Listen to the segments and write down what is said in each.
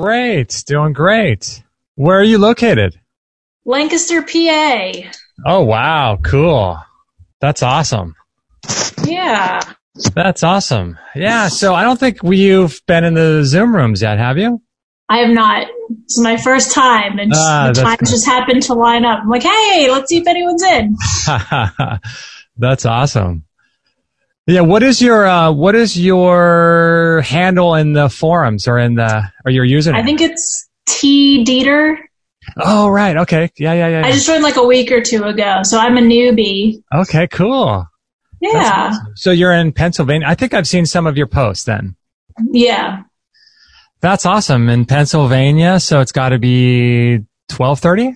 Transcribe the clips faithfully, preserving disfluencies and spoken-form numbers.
Great. Doing great. Where are you located? Lancaster, P A. Oh, wow. Cool. That's awesome. Yeah. That's awesome. Yeah. So I don't think we, you've been in the Zoom rooms yet, have you? I have not. It's my first time, and Ah, the that's times good. just happened to line up. I'm like, hey, let's see if anyone's in. That's awesome. Yeah. What is your, uh, what is your handle in the forums or in the, or your username? I think it's T Dieter. Oh, right. Okay. Yeah, yeah, yeah. I just joined like a week or two ago, so I'm a newbie. Okay, cool. Yeah. That's awesome. So you're in Pennsylvania. I think I've seen some of your posts then. Yeah. That's awesome. In Pennsylvania, so it's got to be twelve thirty?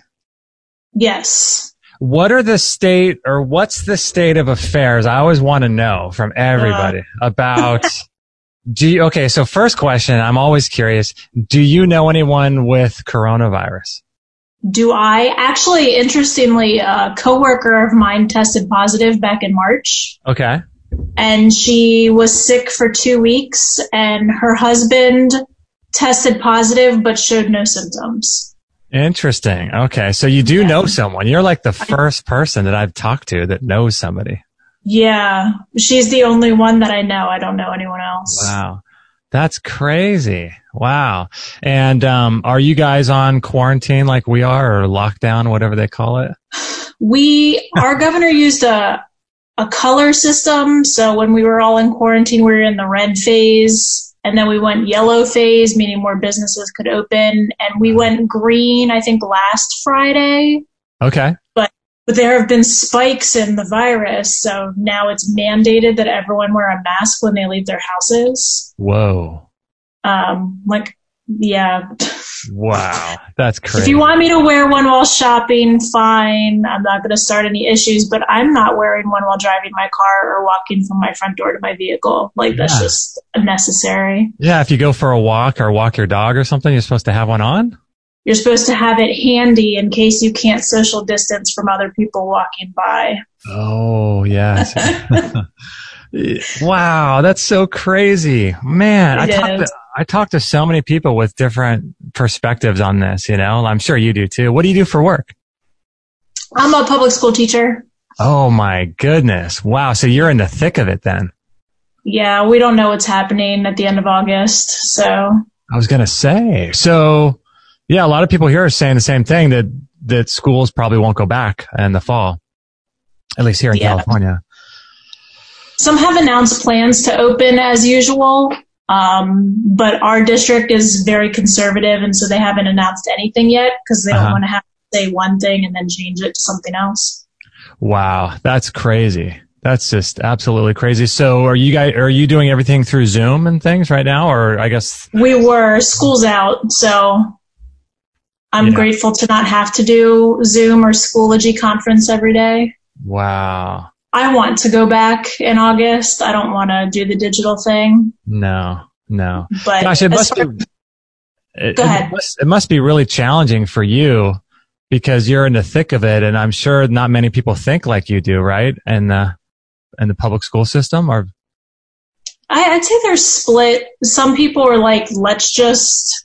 Yes. What are the state, or what's the state of affairs? I always want to know from everybody uh. about, do you, okay, so first question, I'm always curious, do you know anyone with coronavirus? Do I? Actually, interestingly, a coworker of mine tested positive back in March. Okay. And she was sick for two weeks, and her husband tested positive but showed no symptoms. Interesting. Okay. So you do yeah. know someone. You're like the first person that I've talked to that knows somebody. Yeah. She's the only one that I know. I don't know anyone else. Wow. That's crazy. Wow. And um, are you guys on quarantine like we are, or lockdown, whatever they call it? We, our governor used a, a color system. So when we were all in quarantine, we were in the red phase. And then we went yellow phase, meaning more businesses could open. And we went green, I think, last Friday. Okay. But but there have been spikes in the virus. So now it's mandated that everyone wear a mask when they leave their houses. Whoa. Um, like, yeah. Wow. That's crazy. If you want me to wear one while shopping, fine. I'm not going to start any issues, but I'm not wearing one while driving my car or walking from my front door to my vehicle. Like, that's Yeah. just unnecessary. Yeah. If you go for a walk or walk your dog or something, you're supposed to have one on? You're supposed to have it handy in case you can't social distance from other people walking by. Oh, yes. Wow. That's so crazy. Man, I talked, to, I talked to so many people with different perspectives on this, you know, I'm sure you do too. What do you do for work? I'm a public school teacher. Oh my goodness. Wow. So you're in the thick of it then. Yeah. We don't know what's happening at the end of August. So I was going to say, so yeah, a lot of people here are saying the same thing, that, that schools probably won't go back in the fall, at least here in yeah. California. Some have announced plans to open as usual, um, but our district is very conservative, and so they haven't announced anything yet because they don't Uh-huh. want to have to say one thing and then change it to something else. Wow, that's crazy. That's just absolutely crazy. So are you guys, are you doing everything through Zoom and things right now? Or I guess We were, school's out, so I'm Yeah. grateful to not have to do Zoom or Schoology conference every day. Wow. I want to go back in August. I don't want to do the digital thing. No, no. But Gosh, it as must far- be, it, Go it ahead. must, it must be really challenging for you because you're in the thick of it. And I'm sure not many people think like you do, right? And the, and the public school system, or I, I'd say they're split. Some people are like, let's just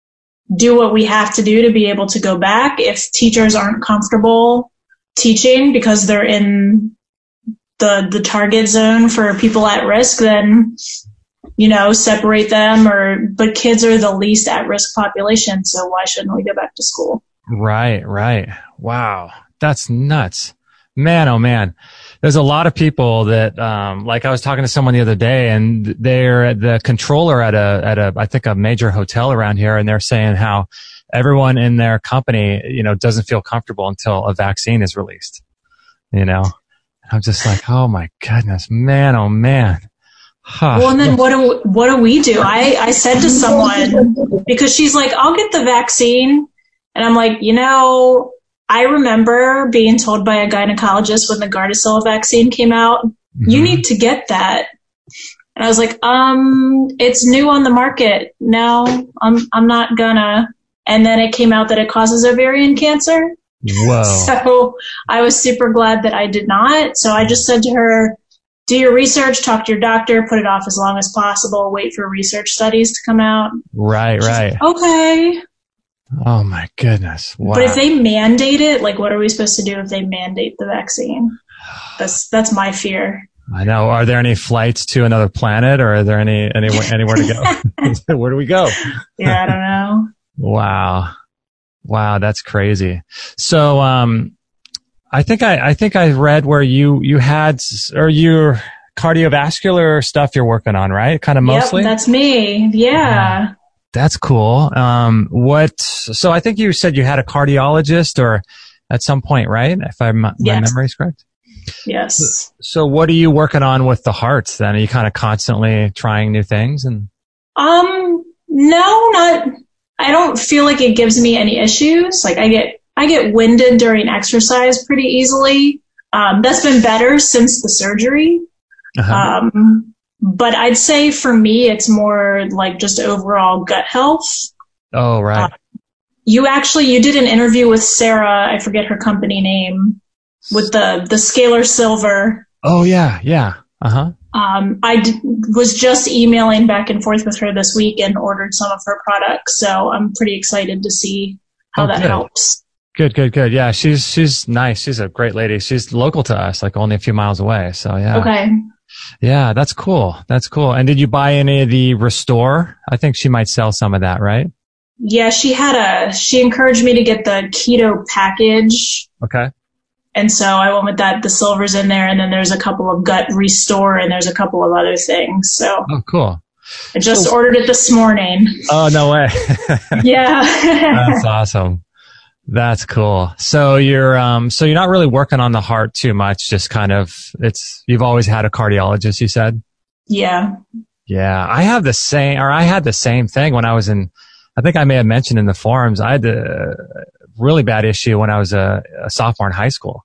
do what we have to do to be able to go back. If teachers aren't comfortable teaching because they're in the the target zone for people at risk, then, you know, separate them. Or but kids are the least at risk population, so why shouldn't we go back to school? Right, right. Wow. That's nuts. Man, oh man. There's a lot of people that, um, like I was talking to someone the other day, and they're the controller at a, at a, I think a major hotel around here, and they're saying how everyone in their company, you know, doesn't feel comfortable until a vaccine is released, you know? I'm just like, oh my goodness, man, oh man. Huh. Well, and then what do what do we do? I, I said to someone, because she's like, I'll get the vaccine. And I'm like, you know, I remember being told by a gynecologist when the Gardasil vaccine came out, mm-hmm. you need to get that. And I was like, um, it's new on the market. No, I'm I'm not gonna. And then it came out that it causes ovarian cancer. Whoa. So I was super glad that I did not. So I just said to her, do your research, talk to your doctor, put it off as long as possible, wait for research studies to come out. Right, She's right. like, okay. Oh my goodness. Wow. But if they mandate it, like what are we supposed to do if they mandate the vaccine? That's that's my fear. I know. Are there any flights to another planet, or are there any anywhere anywhere to go? Where do we go? Yeah, I don't know. Wow. Wow, that's crazy. So um I think I, I think I read where you, you had, or your cardiovascular stuff you're working on, right? Kind of mostly? Yep, that's me. Yeah. yeah. That's cool. Um, what, so I think you said you had a cardiologist or at some point, right? If I'm, my yes. memory is correct. Yes. So, so what are you working on with the hearts then? Are you kind of constantly trying new things? And Um, no, not, I don't feel like it gives me any issues. Like I get, I get winded during exercise pretty easily. Um, that's been better since the surgery. Uh-huh. Um, but I'd say for me, it's more like just overall gut health. Oh, right. Uh, you actually, you did an interview with Sarah, I forget her company name, with the, the Scalar Silver. Oh, yeah, yeah. Uh-huh. Um, I d- was just emailing back and forth with her this week and ordered some of her products. So I'm pretty excited to see how oh, that good. helps. Good, good, good. Yeah, she's she's nice. She's a great lady. She's local to us, like only a few miles away. So yeah. Okay. Yeah, that's cool. That's cool. And did you buy any of the Restore? I think she might sell some of that, right? Yeah, she had a. She encouraged me to get the keto package. Okay. And so I went with that. The silver's in there, and then there's a couple of Gut Restore, and there's a couple of other things. So. Oh, cool. I just so, ordered it this morning. Oh, no way. Yeah. That's awesome. That's cool. So you're, um, so you're not really working on the heart too much, just kind of, it's, you've always had a cardiologist, you said? Yeah. Yeah. I have the same, or I had the same thing when I was in, I think I may have mentioned in the forums, I had a really bad issue when I was a, a sophomore in high school.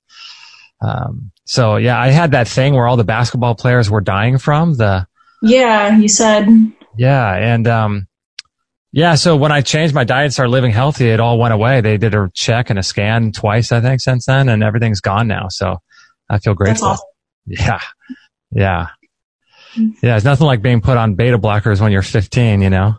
Um, so yeah, I had that thing where all the basketball players were dying from the. Yeah, you said. Yeah. And, um, yeah, so when I changed my diet and started living healthy, it all went away. They did a check and a scan twice, I think, since then, and everything's gone now. So I feel grateful. That's awesome. Yeah. Yeah. Yeah, it's nothing like being put on beta blockers when you're fifteen, you know?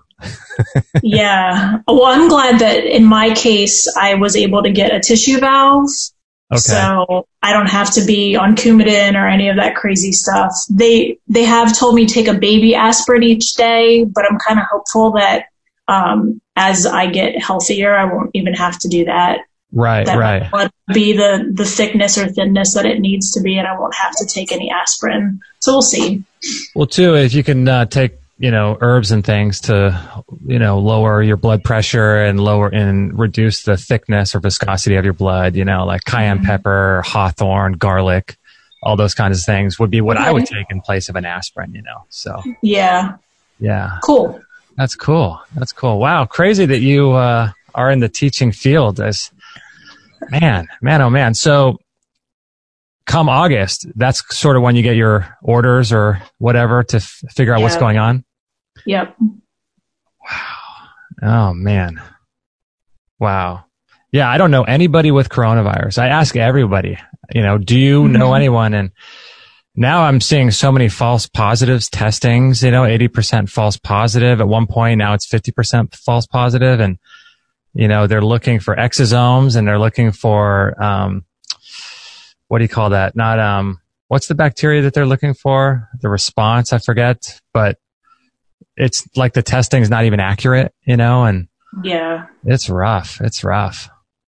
Yeah. Well, I'm glad that in my case, I was able to get a tissue valve. Okay. So I don't have to be on Coumadin or any of that crazy stuff. They, they have told me take a baby aspirin each day, but I'm kind of hopeful that Um, as I get healthier, I won't even have to do that. Right, that right. Will be the, the thickness or thinness that it needs to be, and I won't have to take any aspirin. So we'll see. Well, too, if you can uh, take, you know, herbs and things to, you know, lower your blood pressure and lower and reduce the thickness or viscosity of your blood, you know, like cayenne mm-hmm. pepper, hawthorn, garlic, all those kinds of things would be what okay. I would take in place of an aspirin, you know. So yeah, yeah, cool. That's cool. That's cool. Wow. Crazy that you, uh, are in the teaching field as man, man, oh man. So come August, that's sort of when you get your orders or whatever to f- figure out yeah. what's going on. Yep. Wow. Oh man. Wow. Yeah. I don't know anybody with coronavirus. I ask everybody, you know, do you mm-hmm. know anyone? And now I'm seeing so many false positives testings, you know, eighty percent false positive at one point. Now it's fifty percent false positive. And, you know, they're looking for exosomes and they're looking for, um, what do you call that? Not, um, what's the bacteria that they're looking for? The response, I forget, but it's like the testing is not even accurate, you know, and yeah, it's rough. It's rough.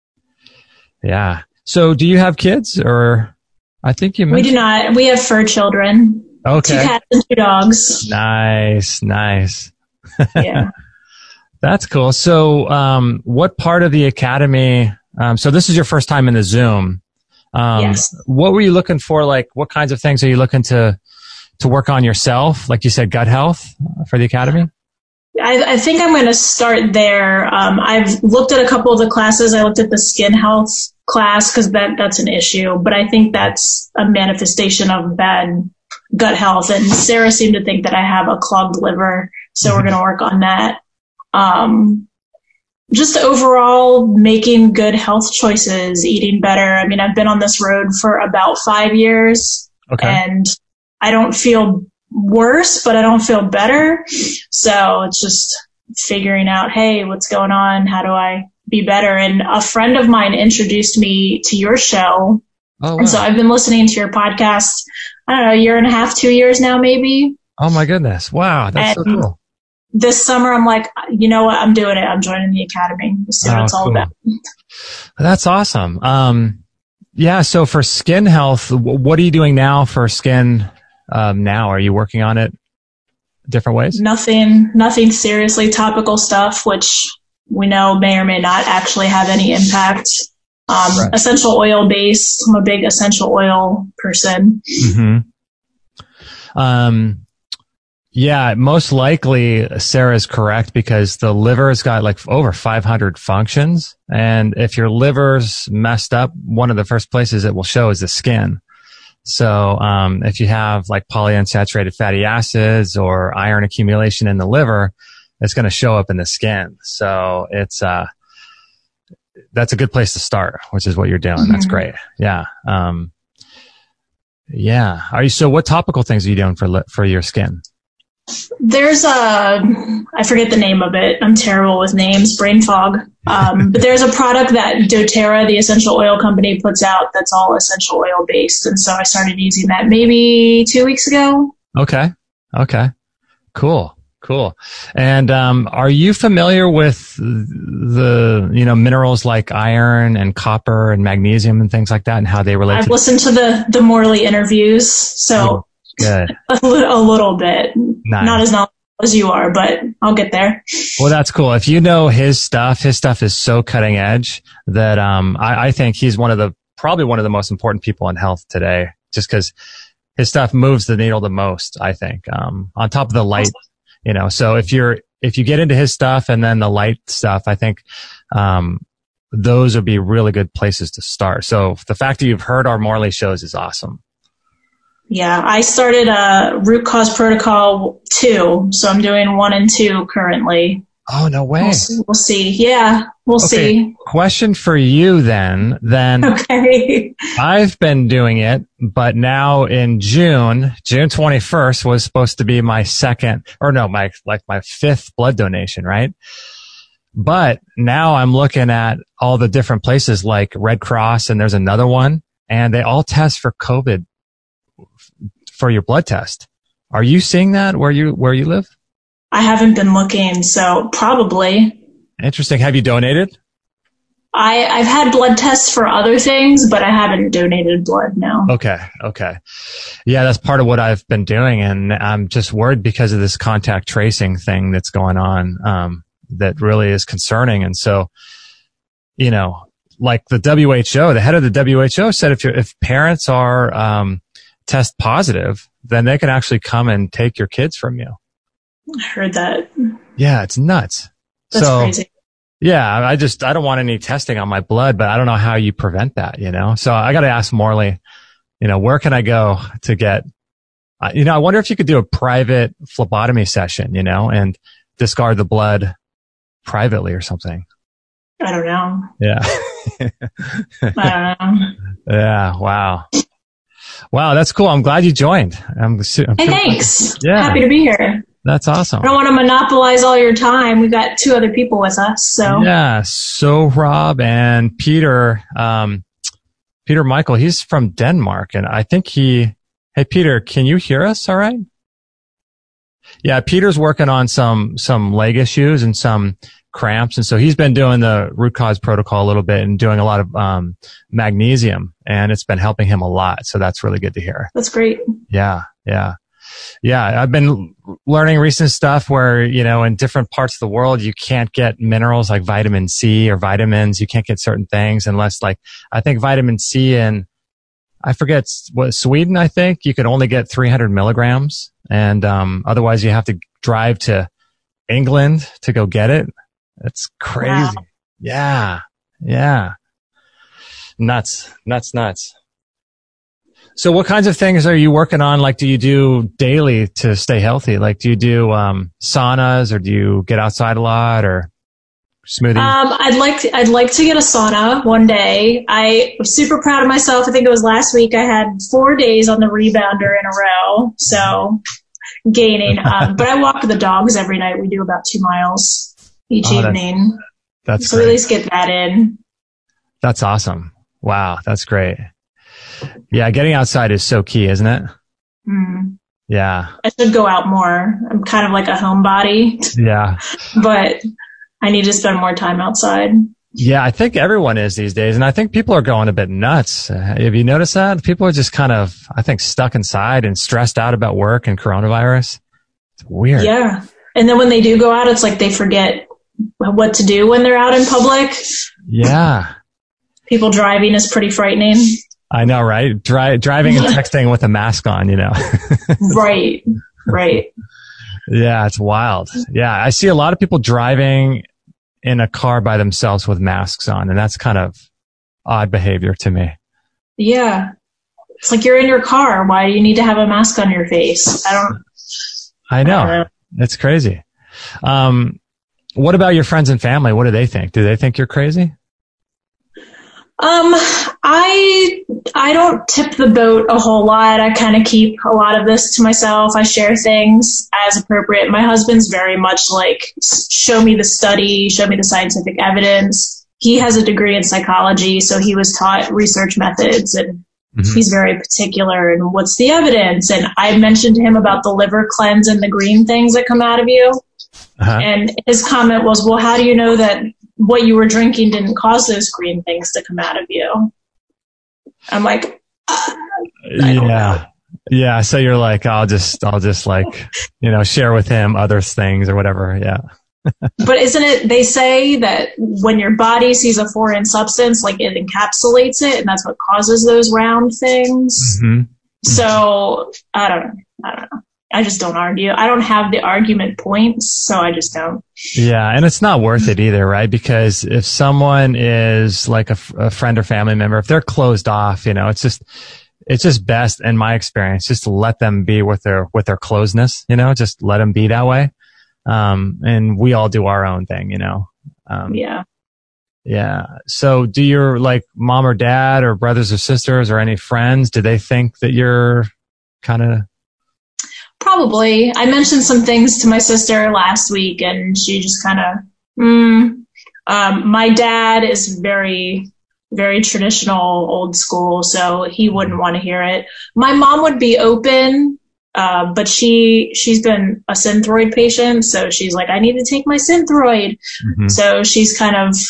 Yeah. So do you have kids or? I think you mentioned. We do not. We have fur children. Okay. Two cats and two dogs. Nice, nice. Yeah. That's cool. So, um, what part of the academy, um, so this is your first time in the Zoom. Um, yes. What were you looking for? Like, what kinds of things are you looking to, to work on yourself? Like you said, gut health for the academy? I, I think I'm going to start there. Um, I've looked at a couple of the classes. I looked at the skin health class because that, that's an issue, but I think that's a manifestation of bad gut health. And Sarah seemed to think that I have a clogged liver, so we're going to work on that. Um, just overall making good health choices, eating better. I mean, I've been on this road for about five years, okay. and I don't feel worse, but I don't feel better. So it's just figuring out, hey, what's going on? How do I be better? And a friend of mine introduced me to your show. Oh, wow. And so I've been listening to your podcast, I don't know, a year and a half, two years now, maybe. Oh my goodness. Wow. That's and so cool. This summer, I'm like, you know what? I'm doing it. I'm joining the academy. Let's see what oh, it's all cool. about. That's awesome. Um, yeah. So for skin health, what are you doing now for skin? Um, now, are you working on it different ways? Nothing, nothing seriously topical stuff, which we know may or may not actually have any impact. Um, right. Essential oil based. I'm a big essential oil person. Mm-hmm. Um, yeah, most likely Sarah's correct because the liver's got like over five hundred functions. And if your liver's messed up, one of the first places it will show is the skin. So, um, if you have like polyunsaturated fatty acids or iron accumulation in the liver, it's going to show up in the skin. So it's, uh, that's a good place to start, which is what you're doing. Mm-hmm. That's great. Yeah. Um, yeah. Are you, so what topical things are you doing for, for your skin? There's a, I forget the name of it. I'm terrible with names, brain fog. Um, but there's a product that doTERRA, the essential oil company, puts out that's all essential oil based. And so I started using that maybe two weeks ago. Okay. Okay. Cool. Cool. And, um, are you familiar with the, you know, minerals like iron and copper and magnesium and things like that and how they relate? I've to listened to the, the Morley interviews. So good. a, little, a little bit, nice. Not as knowledgeable as you are, but I'll get there. Well, that's cool. If you know his stuff, his stuff is so cutting edge that, um, I, I think he's one of the, probably one of the most important people in health today, just because his stuff moves the needle the most, I think, um, on top of the light. You know, so if you're, if you get into his stuff and then the light stuff, I think, um, those would be really good places to start. So the fact that you've heard our Morley shows is awesome. Yeah. I started a root cause protocol two. So I'm doing one and two currently. Oh, no way. We'll see. We'll see. Yeah. We'll okay. see. Question for you then, then okay. I've been doing it, but now in June, June twenty-first was supposed to be my second, or no, my, like my fifth blood donation, right? But now I'm looking at all the different places like Red Cross and there's another one and they all test for COVID for your blood test. Are you seeing that where you, where you live? I haven't been looking, so probably. Interesting. Have you donated? I, I've had blood tests for other things, but I haven't donated blood, no. Okay. Okay. Yeah, that's part of what I've been doing. And I'm just worried because of this contact tracing thing that's going on, um, that really is concerning. And so, you know, like the W H O, the head of the W H O said if you're, if parents are, um, test positive, then they can actually come and take your kids from you. I heard that. Yeah, it's nuts. That's so, crazy. Yeah, I just, I don't want any testing on my blood, but I don't know how you prevent that, you know? So I got to ask Morley, you know, where can I go to get, uh, you know, I wonder if you could do a private phlebotomy session, you know, and discard the blood privately or something. I don't know. Yeah. I don't know. Yeah. Wow. Wow. That's cool. I'm glad you joined. I'm, I'm hey, thanks. Yeah. Happy to be here. That's awesome. I don't want to monopolize all your time. We've got two other people with us, so. Yeah. So Rob and Peter, um, Peter Michael, he's from Denmark and I think he, hey, Peter, can you hear us all right? Yeah. Peter's working on some, some leg issues and some cramps. And so he's been doing the root cause protocol a little bit and doing a lot of, um, magnesium and it's been helping him a lot. So that's really good to hear. That's great. Yeah. Yeah. Yeah, I've been learning recent stuff where, you know, in different parts of the world, you can't get minerals like vitamin C or vitamins. You can't get certain things unless like, I think vitamin C in, I forget what, Sweden, I think you can only get three hundred milligrams. And, um, otherwise you have to drive to England to go get it. It's crazy. Wow. Yeah. Yeah. Nuts, nuts, nuts. So what kinds of things are you working on? Like, do you do daily to stay healthy? Like, do you do, um, saunas or do you get outside a lot or smoothie? Um, I'd like to, I'd like to get a sauna one day. I was super proud of myself. I think it was last week. I had four days on the rebounder in a row. So gaining, um, but I walk the dogs every night. We do about two miles each oh, evening. That's, that's so great. at least get that in. That's awesome. Wow. That's great. Yeah. Getting outside is so key, isn't it? Mm. Yeah. I should go out more. I'm kind of like a homebody. Yeah. But I need to spend more time outside. Yeah, I think everyone is these days. And I think people are going a bit nuts. Uh, have you noticed that? People are just kind of, I think, stuck inside and stressed out about work and coronavirus. It's weird. Yeah. And then when they do go out, it's like they forget what to do when they're out in public. Yeah. People driving is pretty frightening. I know, right? Dri- driving and texting with a mask on, you know. Right. Right. Yeah, it's wild. Yeah, I see a lot of people driving in a car by themselves with masks on, and that's kind of odd behavior to me. Yeah. It's like you're in your car. Why do you need to have a mask on your face? I don't I know. I don't know. It's crazy. Um, what about your friends and family? What do they think? Do they think you're crazy? Um, I, I don't tip the boat a whole lot. I kind of keep a lot of this to myself. I share things as appropriate. My husband's very much like, show me the study, show me the scientific evidence. He has a degree in psychology, so he was taught research methods, and mm-hmm. he's very particular in what's the evidence. And I mentioned to him about the liver cleanse and the green things that come out of you. Uh-huh. And his comment was, well, how do you know that what you were drinking didn't cause those green things to come out of you? I'm like, uh, yeah. Yeah. So you're like, I'll just, I'll just like, you know, share with him other things or whatever. Yeah. But isn't it, they say that when your body sees a foreign substance, like it encapsulates it, and that's what causes those round things. Mm-hmm. So I don't know. I don't know. I just don't argue. I don't have the argument points, so I just don't. Yeah, and it's not worth it either, right? Because if someone is like a, a friend or family member, if they're closed off, you know, it's just, it's just best, in my experience, just to let them be with their, with their closeness, you know, just let them be that way. Um, and we all do our own thing, you know? Um, yeah. Yeah. So do your like mom or dad or brothers or sisters or any friends, do they think that you're kind of... Probably. I mentioned some things to my sister last week, and she just kind of, mm. um, my dad is very, very traditional, old school, so he wouldn't want to hear it. My mom would be open, uh, but she, she's been a Synthroid patient, so she's like, I need to take my Synthroid. Mm-hmm. So she's kind of,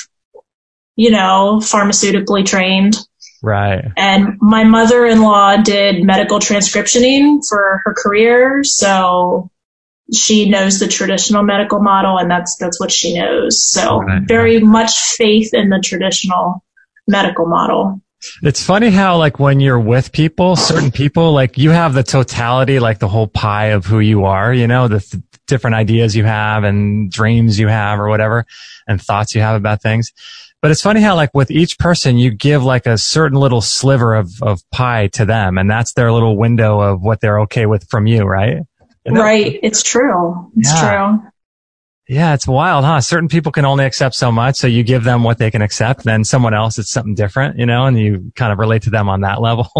you know, pharmaceutically trained. Right. And my mother-in-law did medical transcriptioning for her career, so she knows the traditional medical model, and that's that's what she knows. So right. very much faith in the traditional medical model. It's funny how, like, when you're with people, certain people, like, you have the totality, like the whole pie of who you are, you know, the th- different ideas you have and dreams you have or whatever, and thoughts you have about things. But it's funny how, like, with each person, you give like a certain little sliver of, of pie to them, and that's their little window of what they're okay with from you, right? You know? Right. It's true. It's yeah. true. Yeah, it's wild, huh? Certain people can only accept so much, so you give them what they can accept. Then someone else, it's something different, you know, and you kind of relate to them on that level.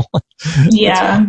Yeah.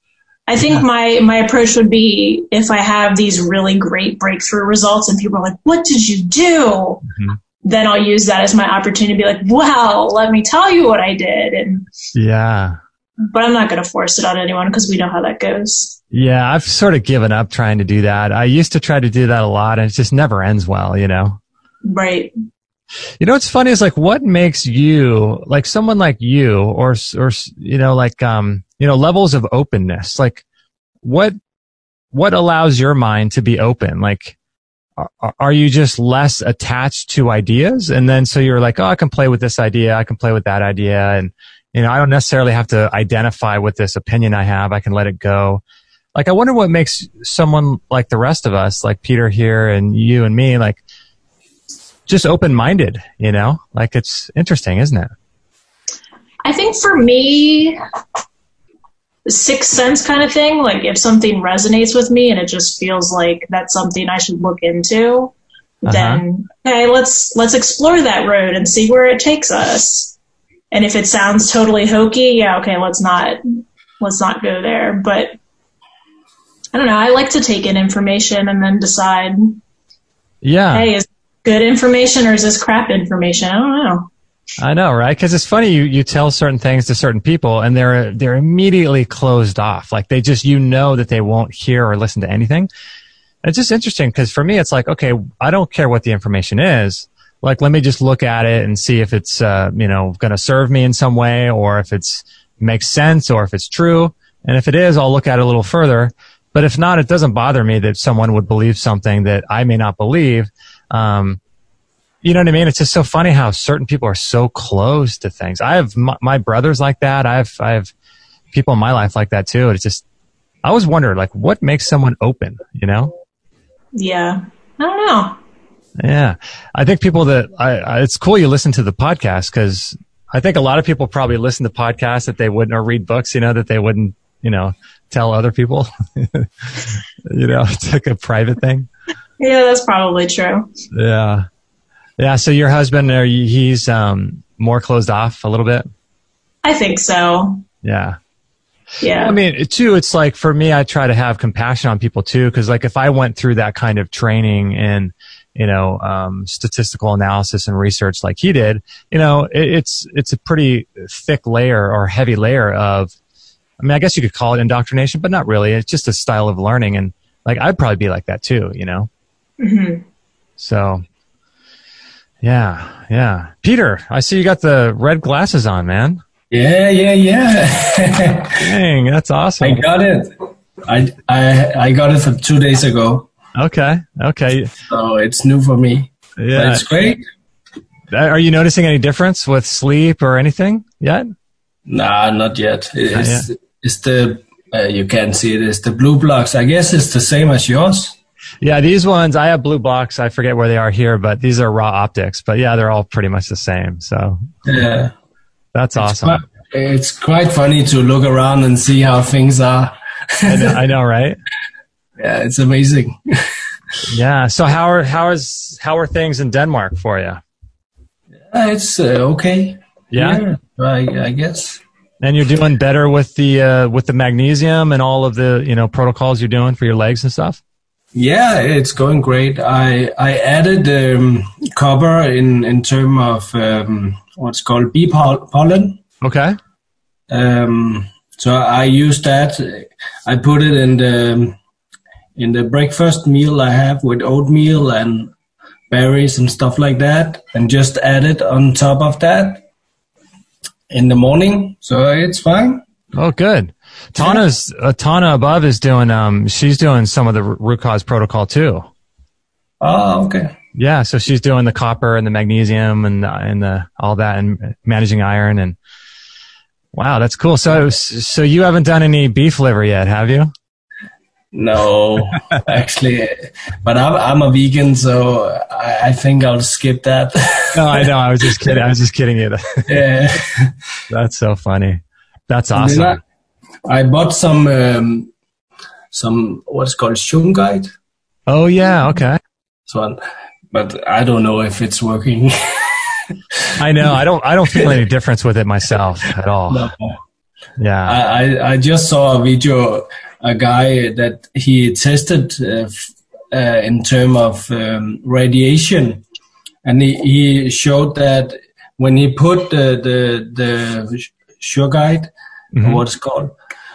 I think yeah. my, my approach would be, if I have these really great breakthrough results and people are like, what did you do? Mm-hmm. Then I'll use that as my opportunity to be like, wow, let me tell you what I did. And yeah. But I'm not going to force it on anyone, because we know how that goes. Yeah, I've sort of given up trying to do that. I used to try to do that a lot, and it just never ends well, you know? Right. You know what's funny is, like, what makes you, like someone like you, or, or, you know, like, um, you know, levels of openness, like what, what allows your mind to be open? Like, are, are you just less attached to ideas? And then so you're like, oh, I can play with this idea. I can play with that idea. And, you know, I don't necessarily have to identify with this opinion I have. I can let it go. Like, I wonder what makes someone like the rest of us, like Peter here and you and me, like, just open-minded, you know? Like, it's interesting, isn't it? I think for me, sixth sense kind of thing, like if something resonates with me and it just feels like that's something I should look into, uh-huh. then okay, let's let's explore that road and see where it takes us. And if it sounds totally hokey, yeah, okay, let's not let's not go there. But I don't know. I like to take in information and then decide. Yeah. Hey, is this good information or is this crap information? I don't know. I know, right? Because it's funny, you, you tell certain things to certain people and they're they're immediately closed off. Like they just, you know that they won't hear or listen to anything. It's just interesting because for me, it's like, okay, I don't care what the information is. Like, let me just look at it and see if it's, uh, you know, going to serve me in some way or if it's makes sense or if it's true. And if it is, I'll look at it a little further. But if not, it doesn't bother me that someone would believe something that I may not believe. Um, You know what I mean? It's just so funny how certain people are so close to things. I have my, my brothers like that. I have, I have people in my life like that too. It's just, I always wonder, like, what makes someone open, you know? Yeah. I don't know. Yeah. I think people that, I, I it's cool you listen to the podcast because I think a lot of people probably listen to podcasts that they wouldn't, or read books, you know, that they wouldn't, you know, tell other people. You know, it's like a private thing. Yeah, that's probably true. Yeah. Yeah, so your husband, he's um, more closed off a little bit? I think so. Yeah. Yeah. I mean, too, it's like for me, I try to have compassion on people too, because like if I went through that kind of training in, you know, um, statistical analysis and research like he did, you know, it, it's it's a pretty thick layer or heavy layer of, I mean, I guess you could call it indoctrination, but not really. It's just a style of learning, and like I'd probably be like that too, you know. Mm-hmm. So. Yeah, yeah. Peter, I see you got the red glasses on, man. Yeah, yeah, yeah. Dang, that's awesome. I got it. I I I got it for two days ago. Okay, okay. So it's new for me. Yeah, but it's great. Are you noticing any difference with sleep or anything yet? Nah, not yet. It's not yet. It's the uh, you can't see it. It's the blue blocks. I guess it's the same as yours. Yeah, these ones, I have blue blocks. I forget where they are here, but these are raw optics. But yeah, they're all pretty much the same. So yeah, that's awesome. It's quite, it's quite funny to look around and see how things are. I, know, I know, right? Yeah, it's amazing. Yeah. So how are how is how are things in Denmark for you? Yeah, it's uh, okay. Yeah, yeah I, I guess. And you're doing better with the uh, with the magnesium and all of the you know protocols you're doing for your legs and stuff. Yeah, it's going great. I I added um, copper in in terms of um, what's called bee pollen. Okay. Um, so I used that. I put it in the in the breakfast meal I have with oatmeal and berries and stuff like that, and just add it on top of that in the morning. So it's fine. Oh, good. Tana's uh, Tana above is doing. Um, she's doing some of the root cause protocol too. Oh, okay. Yeah, so she's doing the copper and the magnesium and and the all that and managing iron and. Wow, that's cool. So, so you haven't done any beef liver yet, have you? No, actually, but I'm I'm a vegan, so I, I think I'll skip that. No, I know. I was just kidding. I was just kidding you. Yeah, that's so funny. That's awesome. I, I bought some um, some what's called shungite. Oh yeah, okay. So, but I don't know if it's working. I know. I don't. I don't feel any difference with it myself at all. No. Yeah. I, I I just saw a video. A guy that he tested uh, uh, in terms of um, radiation, and he, he showed that when he put the the the shungite, mm-hmm. what's called,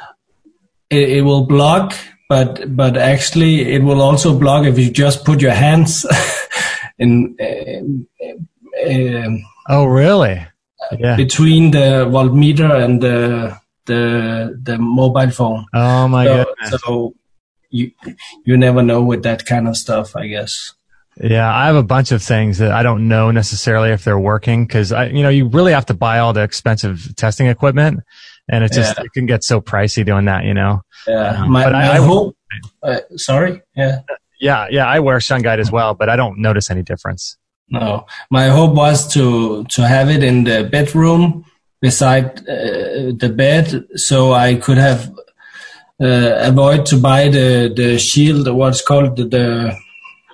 it, it will block, but but actually it will also block if you just put your hands in. Uh, uh, oh, really? Yeah. Between the voltmeter and the. the the mobile phone. Oh my so, goodness. So you you never know with that kind of stuff, I guess. Yeah, I have a bunch of things that I don't know necessarily if they're working because I you know you really have to buy all the expensive testing equipment, and it just yeah. it can get so pricey doing that, you know. Yeah, um, my, but my I, I hope. Uh, sorry. Yeah. Yeah, yeah. I wear shungite as well, but I don't notice any difference. No, my hope was to to have it in the bedroom. Beside uh, the bed, so I could have uh, avoid to buy the the shield, what's called the, the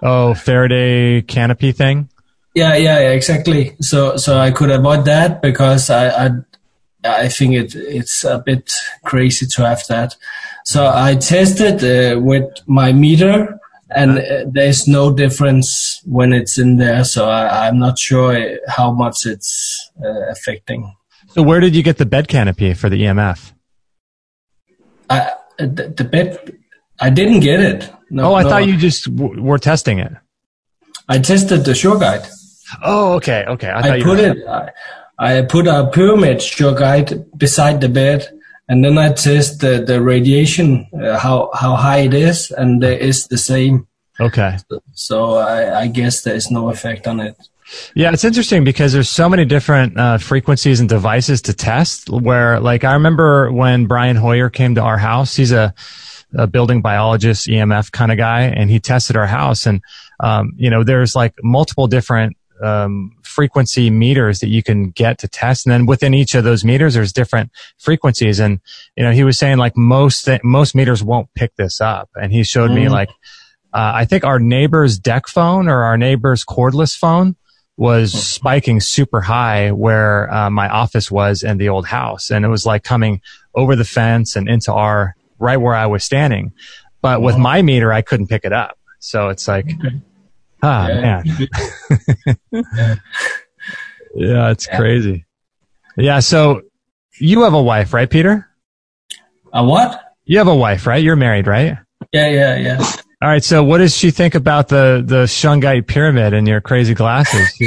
Oh, Faraday canopy thing? Yeah, yeah, yeah, exactly. So, so I could avoid that because I, I, I think it it's a bit crazy to have that. So I tested uh, with my meter, and uh, there's no difference when it's in there. So I, I'm not sure how much it's uh, affecting. So where did you get the bed canopy for the E M F? I, the, the bed, I didn't get it. No, oh, I no. thought you just w- were testing it. I tested the Sure Guide. Oh, okay, okay. I, I thought you put were... it. I, I put a pyramid Sure Guide beside the bed, and then I test the the radiation, uh, how how high it is, and it's the same. Okay. So, so I, I guess there's no effect on it. Yeah, it's interesting because there's so many different uh, frequencies and devices to test. Where, like, I remember when Brian Hoyer came to our house. He's a, a building biologist, E M F kind of guy, and he tested our house. And um, you know, there's like multiple different um, frequency meters that you can get to test, and then within each of those meters, there's different frequencies. And you know, he was saying like most th- most meters won't pick this up, and he showed mm. me like uh, I think our neighbor's deck phone or our neighbor's cordless phone was spiking super high where uh, my office was in the old house. And it was like coming over the fence and into our, right where I was standing. But with my meter, I couldn't pick it up. So it's like, ah, man. yeah. yeah, it's crazy. Yeah. So you have a wife, right, Peter? A what? You have a wife, right? You're married, right? Yeah, yeah, yeah. All right, so what does she think about the, the Shungite pyramid and your crazy glasses? She,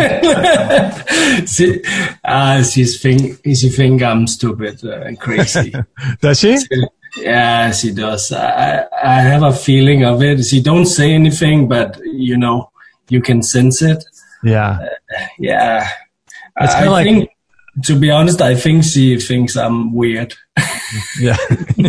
she, uh, she's think, she think I'm stupid and crazy. Does she? Yeah, she does. I, I have a feeling of it. She don't say anything, but, you know, you can sense it. Yeah. Uh, yeah. It's I like, think, to be honest, I think she thinks I'm weird. Yeah.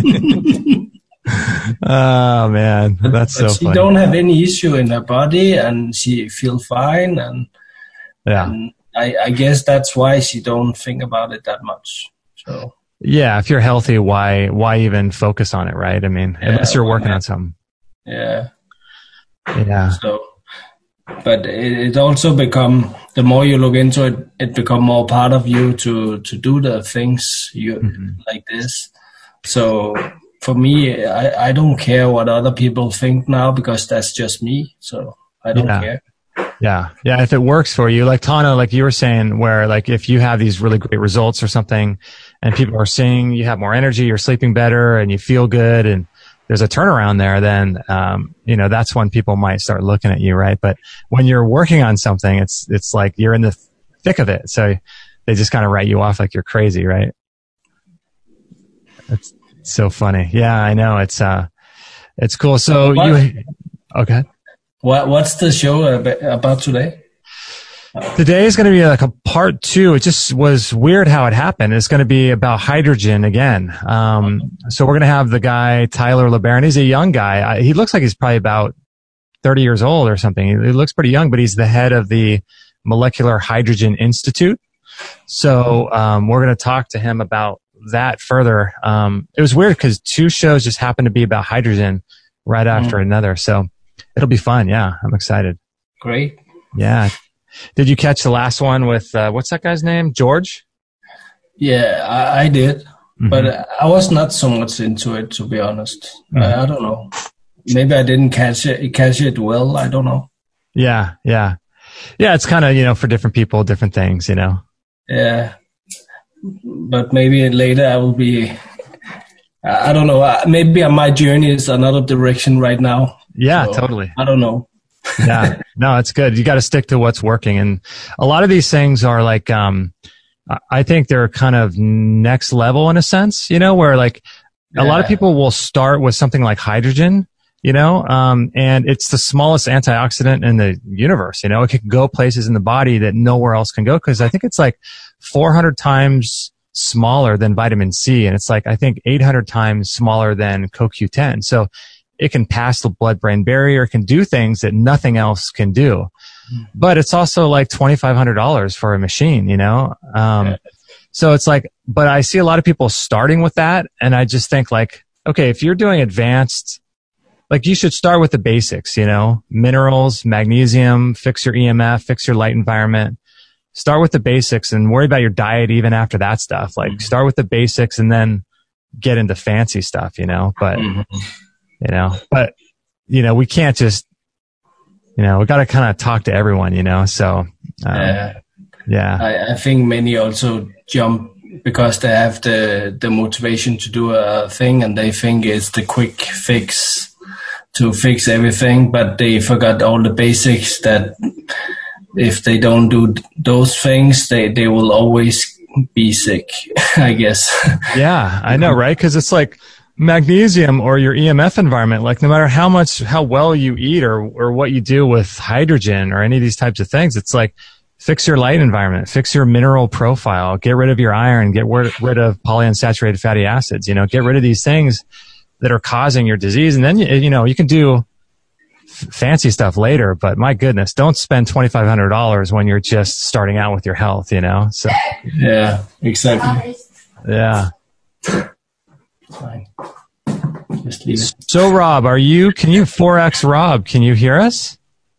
Oh man, that's so but she funny. don't have any issue in her body, and she feel fine, and yeah, and I, I guess that's why she don't think about it that much. So yeah, if you're healthy, why why even focus on it, right? I mean, yeah, unless you're working on something. Yeah, yeah. So, but it, it also become the more you look into it, it become more part of you to to do the things you mm-hmm. like this. So. For me, I, I don't care what other people think now because that's just me. So I don't yeah. care. Yeah. Yeah. If it works for you, like Tana, like you were saying, where like if you have these really great results or something and people are seeing you have more energy, you're sleeping better and you feel good and there's a turnaround there, then, um, you know, that's when people might start looking at you, right? But when you're working on something, it's, it's like you're in the thick of it. So they just kind of write you off like you're crazy, right? It's, so funny. Yeah, I know. It's uh, it's cool. So what? you, okay. What What's the show about today? Today is going to be like a part two. It just was weird how it happened. It's going to be about hydrogen again. Um, so we're going to have the guy Tyler LeBaron. He's a young guy. I, he looks like he's probably about thirty years old or something. He, he looks pretty young, but he's the head of the Molecular Hydrogen Institute. So um, we're going to talk to him about that further. Um, it was weird because two shows just happened to be about hydrogen right after mm. another. So it'll be fun. Yeah. I'm excited. Great. Yeah. Did you catch the last one with, uh, what's that guy's name? George? Yeah, I, I did, mm-hmm. but I was not so much into it, to be honest. Mm-hmm. I, I don't know. Maybe I didn't catch it, catch it well. I don't know. Yeah. Yeah. Yeah. It's kind of, you know, for different people, different things, you know? Yeah. But maybe later I will be, I don't know, maybe my journey is another direction right now. Yeah, so totally. I don't know. Yeah, no, it's good. You got to stick to what's working. And a lot of these things are like, um, I think they're kind of next level in a sense, you know, where like a yeah. lot of people will start with something like hydrogen, you know, um, and it's the smallest antioxidant in the universe. You know, it can go places in the body that nowhere else can go because I think it's like four hundred times smaller than vitamin C. And it's like, I think eight hundred times smaller than C O Q ten. So it can pass the blood-brain barrier, it can do things that nothing else can do. Mm. But it's also like twenty-five hundred dollars for a machine, you know? Um, yeah. So it's like, but I see a lot of people starting with that. And I just think like, okay, if you're doing advanced like you should start with the basics, you know, minerals, magnesium, fix your E M F, fix your light environment. Start with the basics and worry about your diet even after that stuff. Like mm-hmm. start with the basics and then get into fancy stuff, you know, but, mm-hmm. you know, but, you know, we can't just, you know, we got to kind of talk to everyone, you know, so, um, yeah. yeah. I, I think many also jump because they have the, the motivation to do a thing and they think it's the quick fix to fix everything, but they forgot all the basics that if they don't do those things, they, they will always be sick, I guess. Yeah, I know, right? Because it's like magnesium or your E M F environment, like no matter how much, how well you eat or, or what you do with hydrogen or any of these types of things, it's like fix your light environment, fix your mineral profile, get rid of your iron, get rid of polyunsaturated fatty acids, you know, get rid of these things that are causing your disease. And then, you know, you can do fancy stuff later, but my goodness, don't spend twenty-five hundred dollars when you're just starting out with your health, you know? So yeah, exactly. Yeah. Fine. Just leave it. So Rob, are you, can you four X Rob, can you hear us?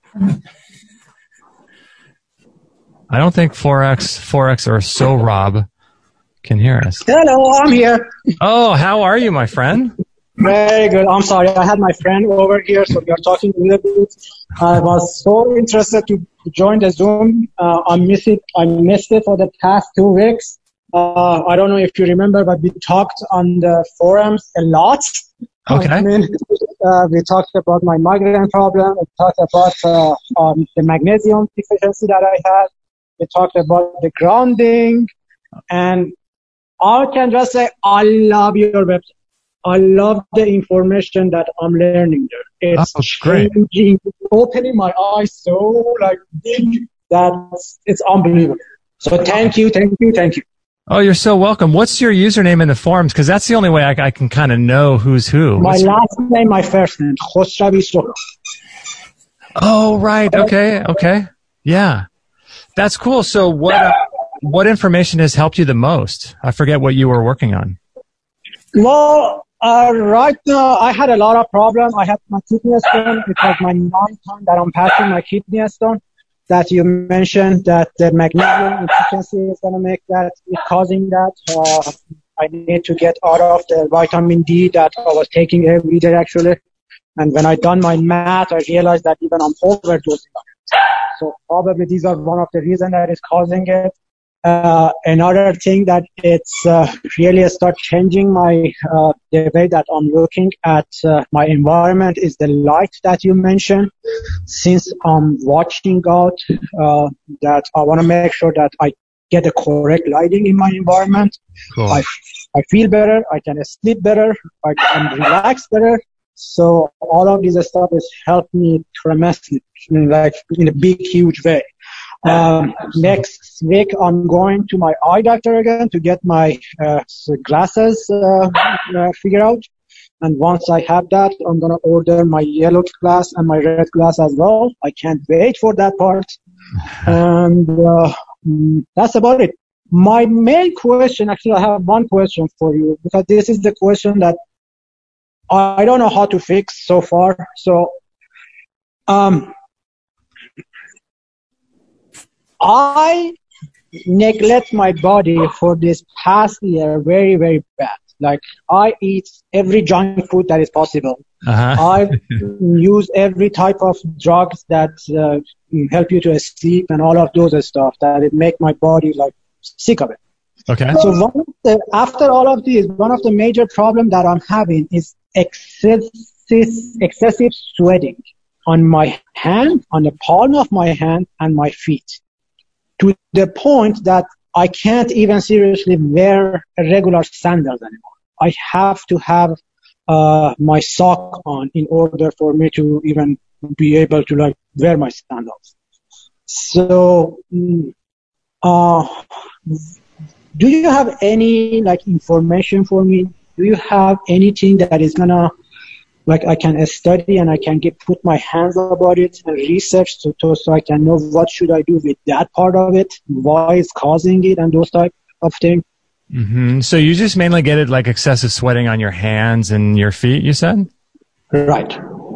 I don't think four X, four X or So Rob can hear us. Hello, I'm here. Oh, how are you, my friend? Very good. I'm sorry. I had my friend over here, so we are talking a little bit. I was so interested to join the Zoom. Uh, I missed it. I missed it for the past two weeks. Uh, I don't know if you remember, but we talked on the forums a lot. Okay. I mean, uh, we talked about my migraine problem. We talked about uh, um, the magnesium deficiency that I had. We talked about the grounding. And I can just say, I love your website. I love the information that I'm learning there. It's oh, great. changing, opening my eyes so like big that it's unbelievable. So thank you, thank you, thank you. Oh, you're so welcome. What's your username in the forums? Because that's the only way I, I can kind of know who's who. My What's last your... name, my first name, Khosravi Sohrab. Oh, right. Okay. Okay. Yeah. That's cool. So what, uh, what information has helped you the most? I forget what you were working on. Well, uh, right now I had a lot of problems. I had my kidney stone. It was my ninth time that I'm passing my kidney stone. That you mentioned that the magnesium deficiency is going to make that, causing that. Uh, I need to get out of the vitamin D that I was taking every day actually. And when I done my math, I realized that even I'm overdosing on it. So probably these are one of the reasons that is causing it. Uh, another thing that it's uh, really start changing my uh, the way that I'm looking at uh, my environment is the light that you mentioned. Since I'm watching out, uh, that I want to make sure that I get the correct lighting in my environment. Cool. I I feel better. I can sleep better. I can relax better. So all of this stuff has helped me tremendously, like in a big, huge way. Um, next week, I'm going to my eye doctor again to get my uh, glasses uh, uh, figured out. And once I have that, I'm going to order my yellow glass and my red glass as well. I can't wait for that part. And uh, that's about it. My main question, actually, I have one question for you, because this is the question that I don't know how to fix so far. So, um, I neglect my body for this past year very, very bad. Like, I eat every junk food that is possible. Uh-huh. I use every type of drugs that uh, help you to sleep and all of those stuff that it make my body like sick of it. Okay. So one of the, after all of this, one of the major problems that I'm having is excessive, excessive sweating on my hand, on the palm of my hand and my feet, to the point that I can't even seriously wear regular sandals anymore. I have to have uh, my sock on in order for me to even be able to like wear my sandals. So, uh, do you have any like information for me? Do you have anything that is gonna like I can study and I can get put my hands about it and research so, to, so I can know what should I do with that part of it, why it's causing it, and those type of things? Mm-hmm. So you just mainly get it like excessive sweating on your hands and your feet, you said? Right.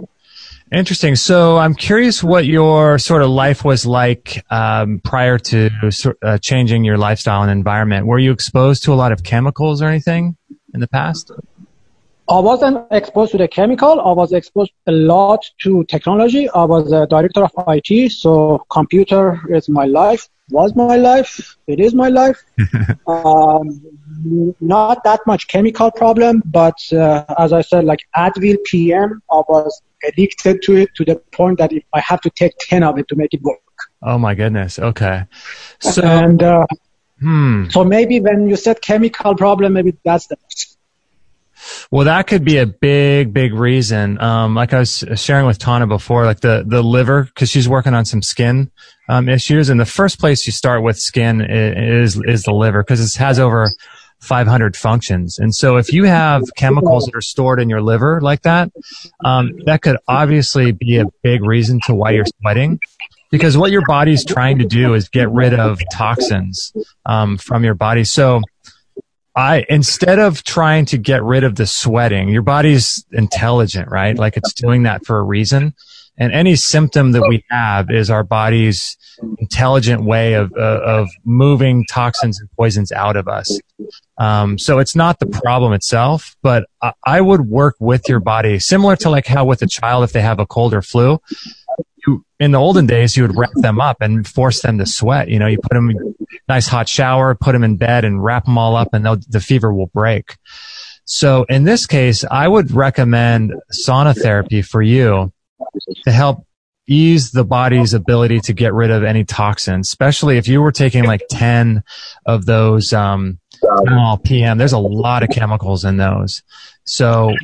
Interesting. So I'm curious what your sort of life was like um, prior to uh, changing your lifestyle and environment. Were you exposed to a lot of chemicals or anything in the past? I wasn't exposed to the chemical. I was exposed a lot to technology. I was a director of I T, so computer is my life, was my life, it is my life. um, not that much chemical problem, but uh, as I said, like Advil P M, I was addicted to it to the point that if I have to take ten of it to make it work. Oh my goodness. Okay. So, and uh, hmm. so maybe when you said chemical problem, maybe that's the most. Well, that could be a big, big reason. Um, like I was sharing with Tana before, like the, the liver, because she's working on some skin um, issues. And the first place you start with skin is is the liver, because it has over five hundred functions. And so if you have chemicals that are stored in your liver like that, um, that could obviously be a big reason to why you're sweating. Because what your body's trying to do is get rid of toxins um, from your body. So I, instead of trying to get rid of the sweating, your body's intelligent, right? Like it's doing that for a reason. And any symptom that we have is our body's intelligent way of, uh, of moving toxins and poisons out of us. Um, so it's not the problem itself, but I, I would work with your body, similar to like how with a child, if they have a cold or flu, you, in the olden days, you would wrap them up and force them to sweat. You know, you put them in a nice hot shower, put them in bed and wrap them all up, and the fever will break. So in this case, I would recommend sauna therapy for you to help ease the body's ability to get rid of any toxins, especially if you were taking like ten of those um, P M. There's a lot of chemicals in those. So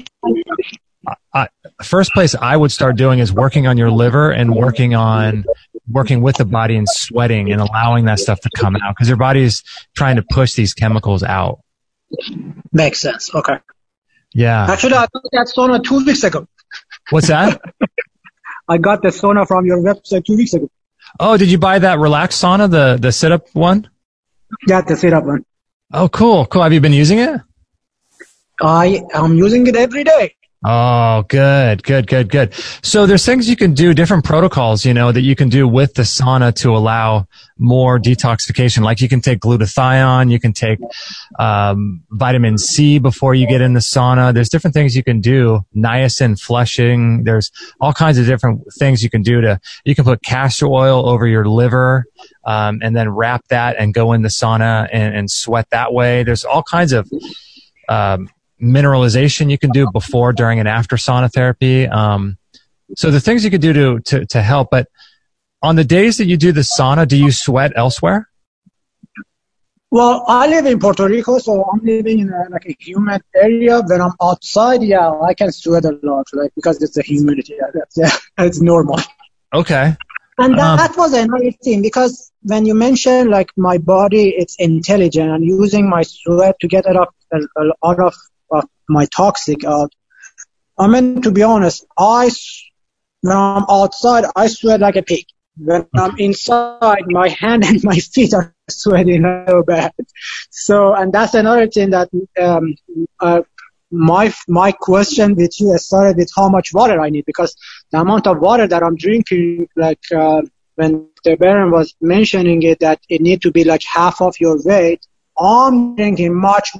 I, first place I would start doing is working on your liver and working on working with the body and sweating and allowing that stuff to come out, because your body is trying to push these chemicals out. Makes sense. Okay. Yeah. Actually, I got that sauna two weeks ago. What's that? I got the sauna from your website two weeks ago. Oh, did you buy that relaxed sauna, the, the sit-up one? Yeah, the sit-up one. Oh, cool. Cool. Have you been using it? I am using it every day. Oh, good, good, good, good. So there's things you can do, different protocols, you know, that you can do with the sauna to allow more detoxification. Like you can take glutathione, you can take um, vitamin C before you get in the sauna. There's different things you can do, niacin flushing. There's all kinds of different things you can do to, you can put castor oil over your liver um, and then wrap that and go in the sauna and, and sweat that way. There's all kinds of um mineralization you can do before, during, and after sauna therapy. Um, so the things you could do to, to, to help. But on the days that you do the sauna, do you sweat elsewhere? Well, I live in Puerto Rico, so I'm living in a, like a humid area. When I'm outside, yeah, I can sweat a lot, like because it's the humidity. Yeah, that's, yeah, it's normal. Okay. And that, um, that was another thing, because when you mentioned like my body, it's intelligent, and using my sweat to get rid of a, a lot of of my toxic out. I mean, to be honest, I, when I'm outside, I sweat like a pig. When I'm inside, my hand and my feet are sweating so bad. So, and that's another thing that, um, uh, my, my question with you started with how much water I need, because the amount of water that I'm drinking, like, uh, when the Baron was mentioning it, that it need to be like half of your weight, I'm drinking much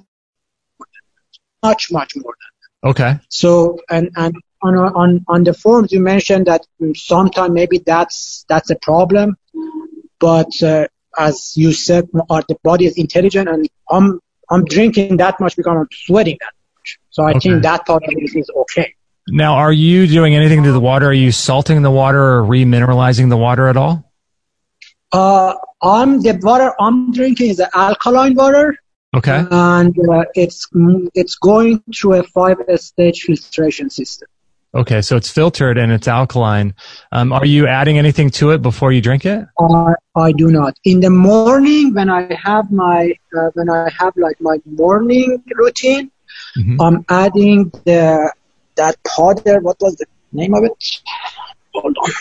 much, much more than that. Okay. So, and, and on, on, on the forms, you mentioned that sometimes maybe that's, that's a problem. But, uh, as you said, our, the body is intelligent, and I'm, I'm drinking that much because I'm sweating that much. So I okay. think that part of it is okay. Now, are you doing anything to the water? Are you salting the water or remineralizing the water at all? Uh, I'm, the water I'm drinking is the alkaline water. Okay. And uh, it's it's going through a five-stage filtration system. Okay, so it's filtered and it's alkaline. Um, are you adding anything to it before you drink it? Uh, I do not. In the morning, when I have my uh, when I have like my morning routine, mm-hmm. I'm adding the that powder. What was the name of it? Hold on.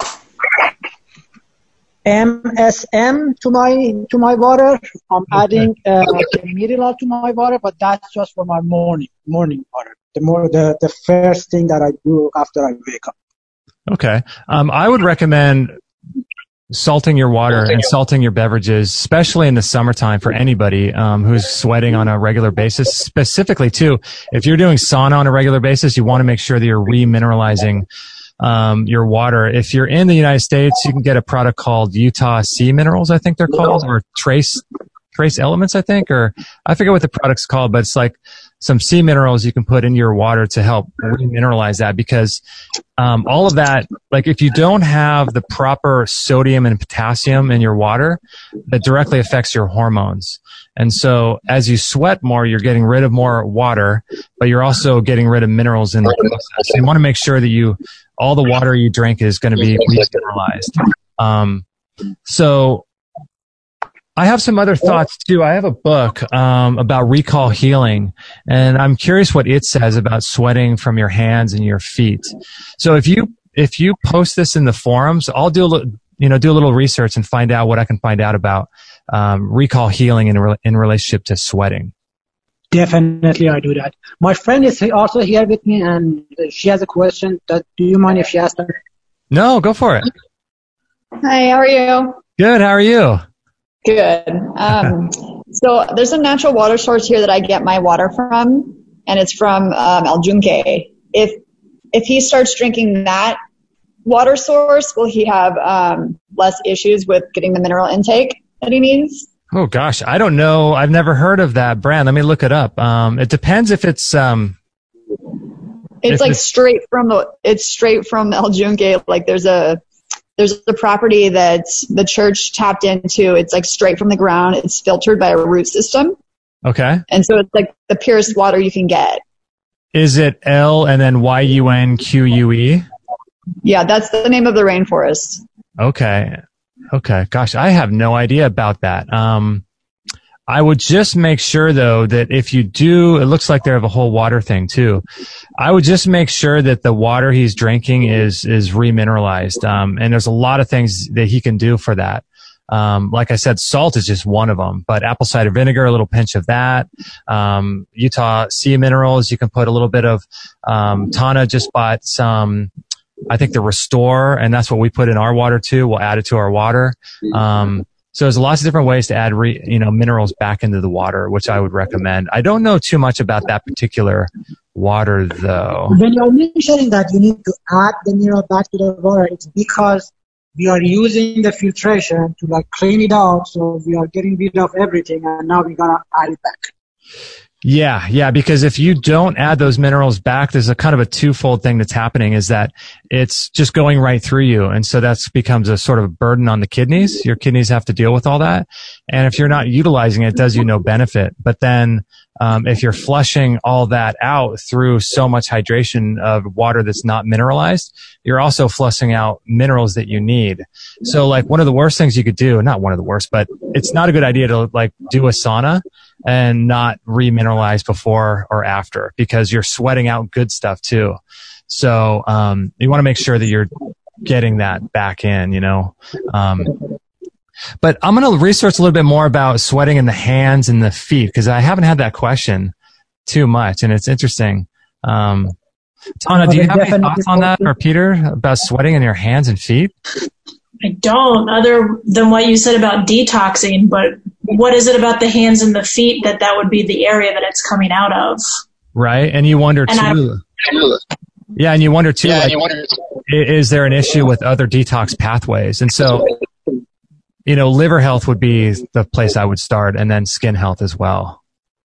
M S M to my to my water. I'm okay. adding uh, mineral to my water, but that's just for my morning morning water. The more the the first thing that I do after I wake up. Okay. Um, I would recommend salting your water and salting your beverages, especially in the summertime for anybody um, who's sweating on a regular basis. Specifically, too, if you're doing sauna on a regular basis, you want to make sure that you're remineralizing um, your water. If you're in the United States, you can get a product called Utah Sea Minerals, I think they're called, or Trace Trace Elements, I think, or I forget what the product's called, but it's like some sea minerals you can put in your water to help remineralize that, because um, all of that, like if you don't have the proper sodium and potassium in your water, that directly affects your hormones. And so as you sweat more, you're getting rid of more water, but you're also getting rid of minerals in the process. So you want to make sure that you, all the water you drink is going to be remineralized. Um, so I have some other thoughts too. I have a book um, about recall healing, and I'm curious what it says about sweating from your hands and your feet. So if you if you post this in the forums, I'll do a little, you know do a little research and find out what I can find out about um, recall healing in re- in relationship to sweating. Definitely, I do that. My friend is also here with me, and she has a question. That, do you mind if she asks her? No, go for it. Hi, how are you? Good. How are you? Good. Um, so there's a natural water source here that I get my water from, and it's from um, El Yunque. If if he starts drinking that water source, will he have um, less issues with getting the mineral intake that he needs? Oh gosh, I don't know. I've never heard of that brand. Let me look it up. Um, it depends if it's um. It's if like it's, straight from the. It's straight from El Yunque. Like there's a. There's a property that the church tapped into. It's like straight from the ground. It's filtered by a root system. Okay. And so it's like the purest water you can get. Is it L and then Y U N Q U E? Yeah, that's the name of the rainforest. Okay. Okay. Gosh, I have no idea about that. Um, I would just make sure though that if you do, it looks like they have a whole water thing too. I would just make sure that the water he's drinking is, is remineralized. Um, and there's a lot of things that he can do for that. Um, like I said, salt is just one of them, but apple cider vinegar, a little pinch of that. Um, Utah Sea Minerals, you can put a little bit of, um, Tana just bought some, I think the Restore, and that's what we put in our water too. We'll add it to our water. Um, So there's lots of different ways to add, re, you know, minerals back into the water, which I would recommend. I don't know too much about that particular water, though. When you're mentioning that you need to add the mineral back to the water, it's because we are using the filtration to like clean it out. So we are getting rid of everything, and now we're gonna add it back. Yeah, yeah, because if you don't add those minerals back, there's a kind of a twofold thing that's happening, is that it's just going right through you. And so that becomes a sort of burden on the kidneys. Your kidneys have to deal with all that. And if you're not utilizing it, it does you no benefit. But then, um, if you're flushing all that out through so much hydration of water that's not mineralized, you're also flushing out minerals that you need. So like one of the worst things you could do, not one of the worst, but it's not a good idea to like do a sauna and not remineralize before or after, because you're sweating out good stuff too. So, um, you want to make sure that you're getting that back in, you know. Um, but I'm going to research a little bit more about sweating in the hands and the feet, because I haven't had that question too much, and it's interesting. Um, Tana, do you have any thoughts on that, or Peter, about sweating in your hands and feet? I don't, other than what you said about detoxing, but what is it about the hands and the feet that that would be the area that it's coming out of? Right. And you wonder and too. I, yeah. And you wonder too, yeah, like, you wonder, is there an issue with other detox pathways? And so, you know, liver health would be the place I would start, and then skin health as well.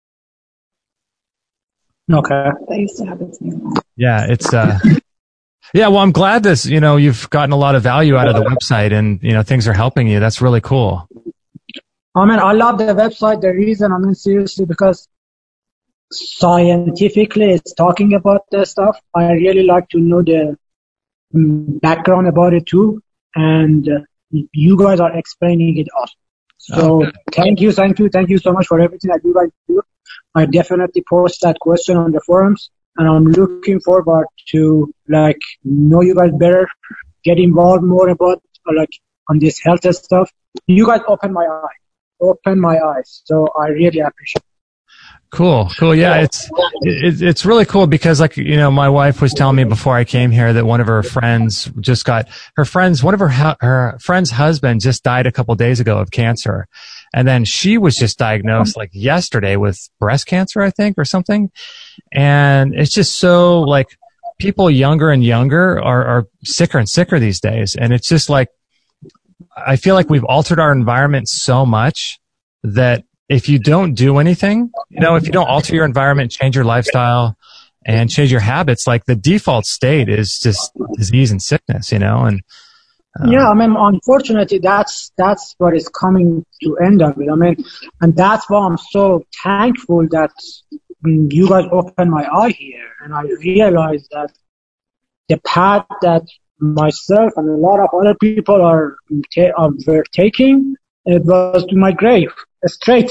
Okay. That used to happen to me. Yeah. It's, uh, yeah, well, I'm glad this, you know, you've gotten a lot of value out of the website, and, you know, things are helping you. That's really cool. I mean, I love the website. The reason, I mean, seriously, because scientifically it's talking about the stuff. I really like to know the um, background about it too. And uh, you guys are explaining it all. So oh, thank you, thank you, thank you so much for everything that you guys do. I definitely post that question on the forums. And I'm looking forward to like know you guys better, get involved more about like on this health stuff. You guys open my eyes, open my eyes. So I really appreciate it. Cool. Cool. Yeah. It's, it, it's really cool because like, you know, my wife was telling me before I came here that one of her friends just got her friends, one of her, her friend's husband just died a couple of days ago of cancer. And then she was just diagnosed like yesterday with breast cancer, I think, or something. And it's just so like people younger and younger are, are sicker and sicker these days. And it's just like, I feel like we've altered our environment so much that if you don't do anything, you know, if you don't alter your environment, change your lifestyle and change your habits, like the default state is just disease and sickness, you know, and um, yeah, I mean, unfortunately, that's, that's what is coming to end of it. I mean, and that's why I'm so thankful that you guys opened my eye here and I realized that the path that myself and a lot of other people are, ta- are were taking, it was to my grave. Straight.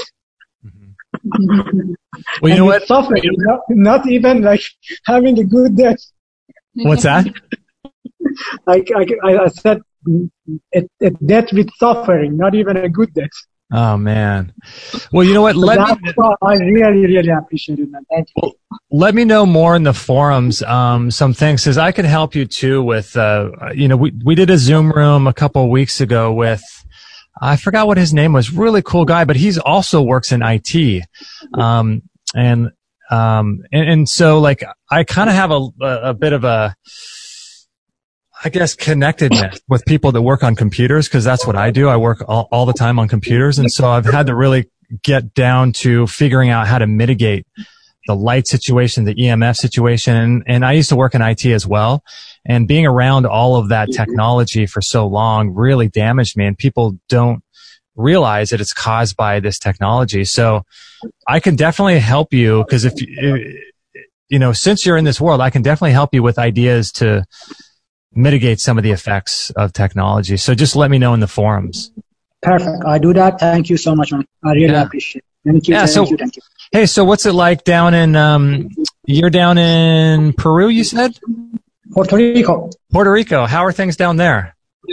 Mm-hmm. Well, you know what? Suffering, not, not even like having a good death. What's that? like I, I said, a, a death with suffering, not even a good death. Oh man. Well, you know what? Let That's me. what I really, really appreciate it, man. Thank you. Well, let me know more in the forums. Um, some things, because I can help you too with. Uh, you know, we we did a Zoom room a couple of weeks ago with. I forgot what his name was. Really cool guy, but he's also works in I T. Um, and, um, and, and so like I kind of have a, a bit of a, I guess, connectedness with people that work on computers because that's what I do. I work all, all the time on computers. And so I've had to really get down to figuring out how to mitigate the light situation, the E M F situation. And, and I used to work in I T as well. And being around all of that technology for so long really damaged me. And people don't realize that it's caused by this technology. So I can definitely help you because if you, you know, since you're in this world, I can definitely help you with ideas to mitigate some of the effects of technology. So just let me know in the forums. Perfect. I do that. Thank you so much, man. I really yeah. appreciate it. Thank you. Yeah, thank so, you. Thank you. Hey, so what's it like down in, um, you're down in Peru, you said? Puerto Rico. Puerto Rico. How are things down there?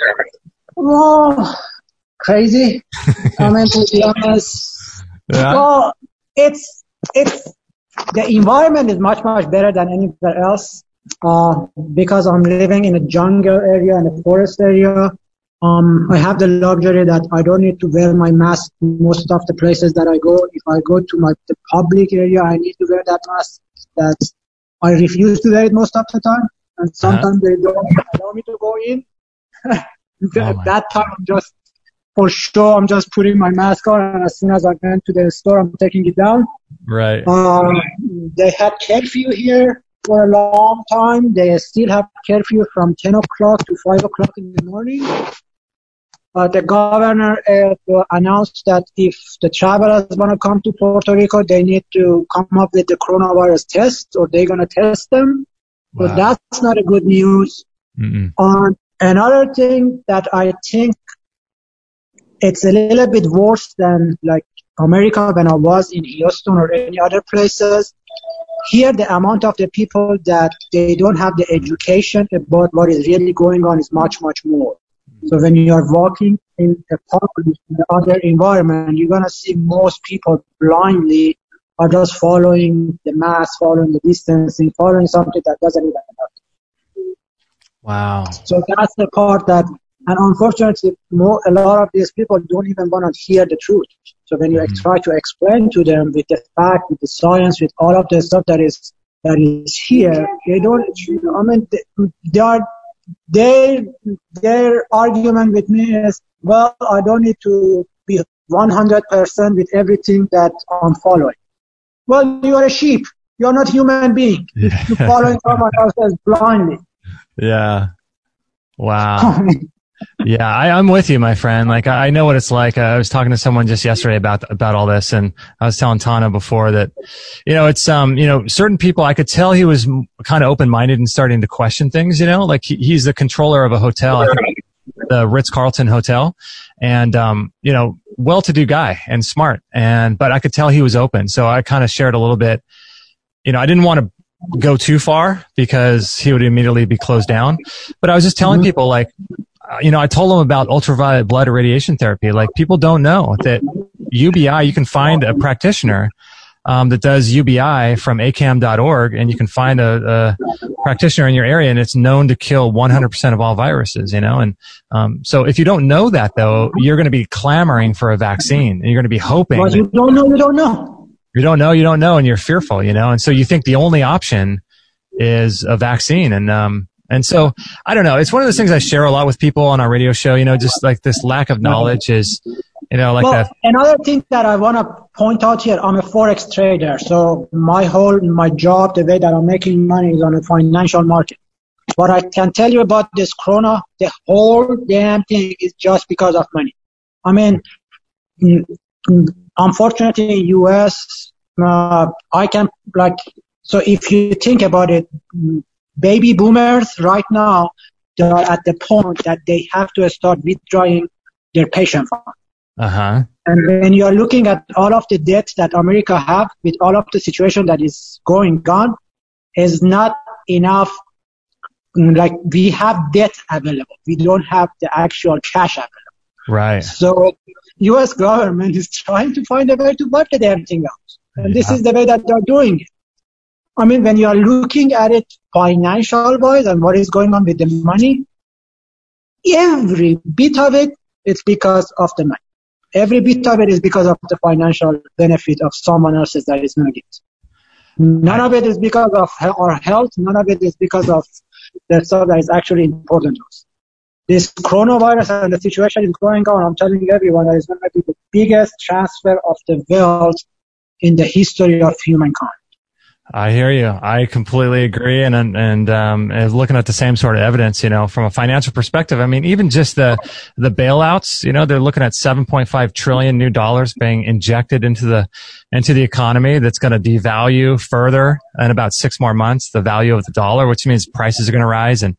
Oh, crazy. I mean, to be honest, yeah. well, it's, it's, the environment is much, much better than anywhere else, uh, because I'm living in a jungle area and a forest area. Um, I have the luxury that I don't need to wear my mask most of the places that I go. If I go to my, the public area, I need to wear that mask. That I refuse to wear it most of the time. And sometimes uh-huh. they don't allow me to go in. At oh that time, I'm just, for sure, I'm just putting my mask on. And as soon as I went to the store, I'm taking it down. Right. Um, they had curfew here for a long time. They still have curfew from ten o'clock to five o'clock in the morning. Uh, the governor uh, announced that if the travelers want to come to Puerto Rico, they need to come up with the coronavirus test or they're going to test them. Wow. So that's not a good news. Um, another thing that I think it's a little bit worse than like America when I was in Houston or any other places. Here, the amount of the people that they don't have the education about what is really going on is much, much more. So when you are walking in a public, in the other environment, you're going to see most people blindly are just following the mask, following the distancing, following something that doesn't even matter. Wow. So that's the part that, and unfortunately, more, a lot of these people don't even want to hear the truth. So when you mm-hmm. try to explain to them with the fact, with the science, with all of the stuff that is that is here, they don't. I mean, they, they are. Their their argument with me is, well, I don't need to be one hundred percent with everything that I'm following. Well, you are a sheep. You're not a human being. Yeah. You're following someone else blindly. Yeah. Wow. Yeah, I, I'm with you, my friend. Like, I, I know what it's like. Uh, I was talking to someone just yesterday about about all this, and I was telling Tana before that, you know, it's um, you know, certain people. I could tell he was kind of open minded and starting to question things. You know, like he, he's the controller of a hotel, I think, the Ritz-Carlton Hotel, and um, you know, well-to-do guy and smart, and but I could tell he was open. So I kind of shared a little bit. You know, I didn't want to go too far because he would immediately be closed down, but I was just telling mm-hmm. people like. You know, I told them about ultraviolet blood irradiation therapy. Like, people don't know that U B I, you can find a practitioner um, that does U B I from A C A M dot org, and you can find a, a practitioner in your area, and it's known to kill one hundred percent of all viruses, you know? And um, so if you don't know that, though, you're going to be clamoring for a vaccine, and you're going to be hoping. But you don't know, you don't know. You don't know, you don't know, and you're fearful, you know? And so you think the only option is a vaccine. And um, and so, I don't know. It's one of those things I share a lot with people on our radio show, you know, just like this lack of knowledge is, you know, like well, that. Another thing that I want to point out here, I'm a Forex trader. So my whole, my job, the way that I'm making money is on the financial market. What I can tell you about this Corona, the whole damn thing is just because of money. I mean, unfortunately, U S, uh, I can, like, so if you think about it, baby boomers right now, they are at the point that they have to start withdrawing their pension fund. Uh-huh. And when you are looking at all of the debts that America have with all of the situation that is going on, is not enough. Like, we have debt available. We don't have the actual cash available. Right. So U S government is trying to find a way to wipe the damn thing out. And yeah. This is the way that they're doing it. I mean, when you are looking at it financial-wise and what is going on with the money, every bit of it, it's because of the money. Every bit of it is because of the financial benefit of someone else's that is going to get. None of it is because of our health. None of it is because of the stuff that is actually important to us. This coronavirus and the situation is going on. I'm telling everyone that it's going to be the biggest transfer of the wealth in the history of humankind. I hear you. I completely agree. And, and, um, and looking at the same sort of evidence, you know, from a financial perspective, I mean, even just the, the bailouts, you know, they're looking at seven point five trillion new dollars being injected into the, into the economy that's going to devalue further in about six more months, the value of the dollar, which means prices are going to rise. And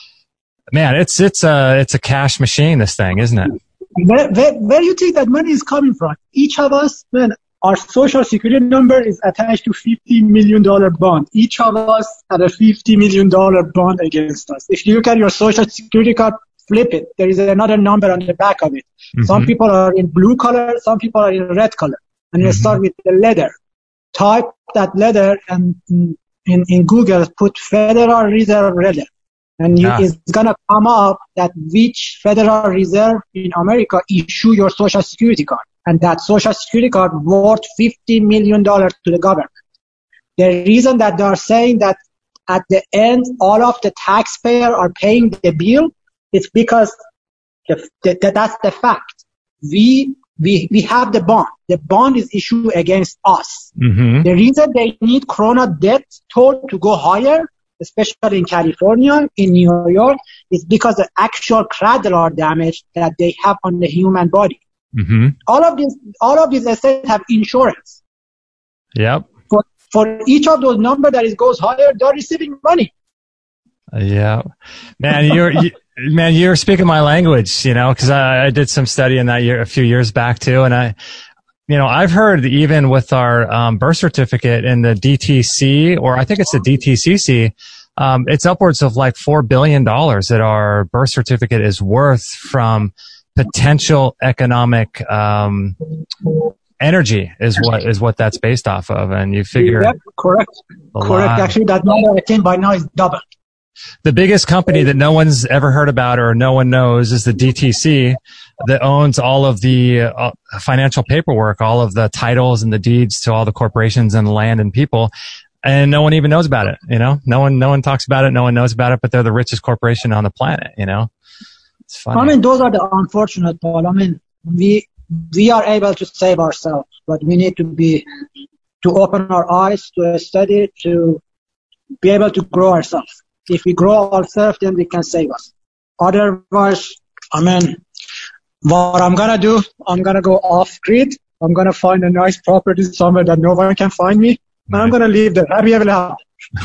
man, it's, it's a, it's a cash machine, this thing, isn't it? Where, where, where do you think that money is coming from? Each of us, man, our social security number is attached to fifty million dollars bond. Each of us had a fifty million dollars bond against us. If you look at your social security card, flip it. There is another number on the back of it. Mm-hmm. Some people are in blue color, some people are in red color. And you mm-hmm. start with the letter. Type that letter and in, in Google, put Federal Reserve letter. And you, yeah. it's going to come up that which Federal Reserve in America issue your social security card. And that social security card worth fifty million dollars to the government. The reason that they are saying that at the end, all of the taxpayers are paying the bill, is because the, the, that's the fact. We, we, we have the bond. The bond is issued against us. Mm-hmm. The reason they need Corona debt toll to go higher, especially in California, in New York, is because the actual collateral damage that they have on the human body. Mm-hmm. All of these, all of these estates have insurance. Yep. For for each of those number that is goes higher, they're receiving money. Uh, yeah, man, you're you, man, you're speaking my language, you know, because I, I did some study in that year a few years back too, and I, you know, I've heard even with our um, birth certificate in the D T C, or I think it's the D T C C. Um, it's upwards of like four billion dollars that our birth certificate is worth from potential economic um, energy is what is what that's based off of, and you figure yep, correct, correct. Actually, that number I think by now is double. The biggest company that no one's ever heard about or no one knows is the D T C, that owns all of the uh, financial paperwork, all of the titles and the deeds to all the corporations and land and people. And no one even knows about it, you know. No one, no one talks about it. No one knows about it. But they're the richest corporation on the planet, you know. It's funny. I mean, those are the unfortunate part. I mean, we we are able to save ourselves, but we need to be to open our eyes to study to be able to grow ourselves. If we grow ourselves, then we can save us. Otherwise, I mean, what I'm gonna do, I'm gonna go off grid. I'm gonna find a nice property somewhere that no one can find me. Right. I'm gonna leave there. Happy ever after.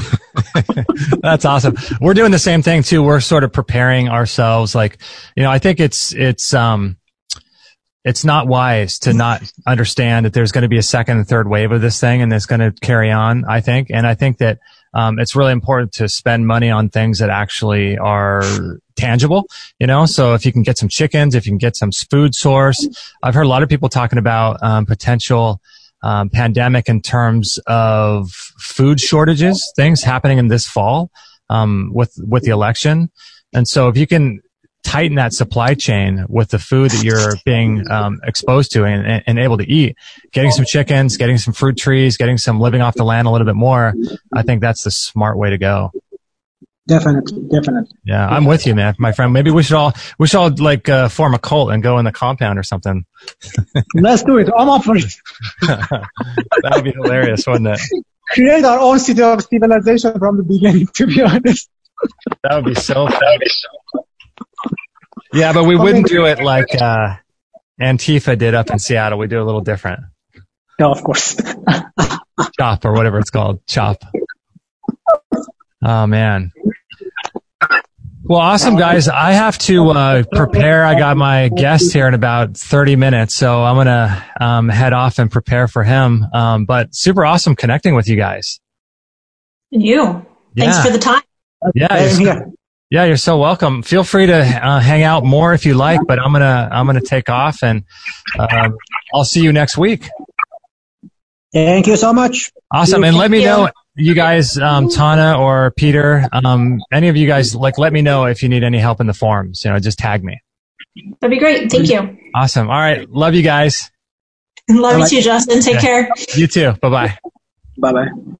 That's awesome. We're doing the same thing too. We're sort of preparing ourselves. Like, you know, I think it's, it's, um, it's not wise to not understand that there's going to be a second and third wave of this thing and it's going to carry on, I think. And I think that, um, it's really important to spend money on things that actually are tangible, you know? So if you can get some chickens, if you can get some food source, I've heard a lot of people talking about, um, potential, um, pandemic in terms of food shortages, things happening in this fall um, with with the election. And so if you can tighten that supply chain with the food that you're being um, exposed to and, and able to eat, getting some chickens, getting some fruit trees, getting some living off the land a little bit more, I think that's the smart way to go. Definitely, definitely. Yeah, I'm with you, man, my friend. Maybe we should all we should all like uh, form a cult and go in the compound or something. Let's do it. I'm up for it. That would be hilarious, wouldn't it? Create our own city of civilization from the beginning, to be honest. That would be so fun. Yeah, but we wouldn't do it like uh, Antifa did up in Seattle. We do it a little different. No, of course. Chop or whatever it's called. Chop. Oh, man. Well, awesome, guys. I have to uh, prepare. I got my guest here in about thirty minutes, so I'm going to um, head off and prepare for him. Um, but super awesome connecting with you guys. And you. Yeah. Thanks for the time. Yeah, you're, yeah, you're so welcome. Feel free to uh, hang out more if you like, but I'm gonna I'm gonna take off, and um, I'll see you next week. Thank you so much. Awesome, and let me know, you guys, um, Tana or Peter, um, any of you guys, like, let me know if you need any help in the forums. You know, just tag me. That'd be great. Thank you. Awesome. All right, love you guys. Love you too, Justin. Take care. You too. Bye bye. Bye bye.